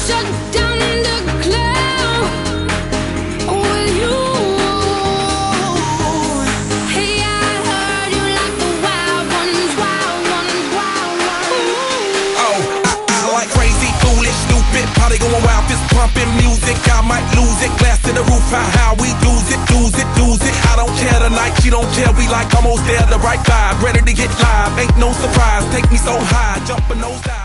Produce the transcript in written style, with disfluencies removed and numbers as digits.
shut down the club. Will you? Hey, I heard you like the wild ones, wild ones, wild ones. Oh, I like crazy, foolish, stupid, party going wild, fist pumping music. I might lose it, glass to the roof, how we lose it, lose it, lose it. I don't care tonight, she don't care, we like almost there, the right vibe, ready to get live. Ain't no surprise, take me so high, jumping those dives.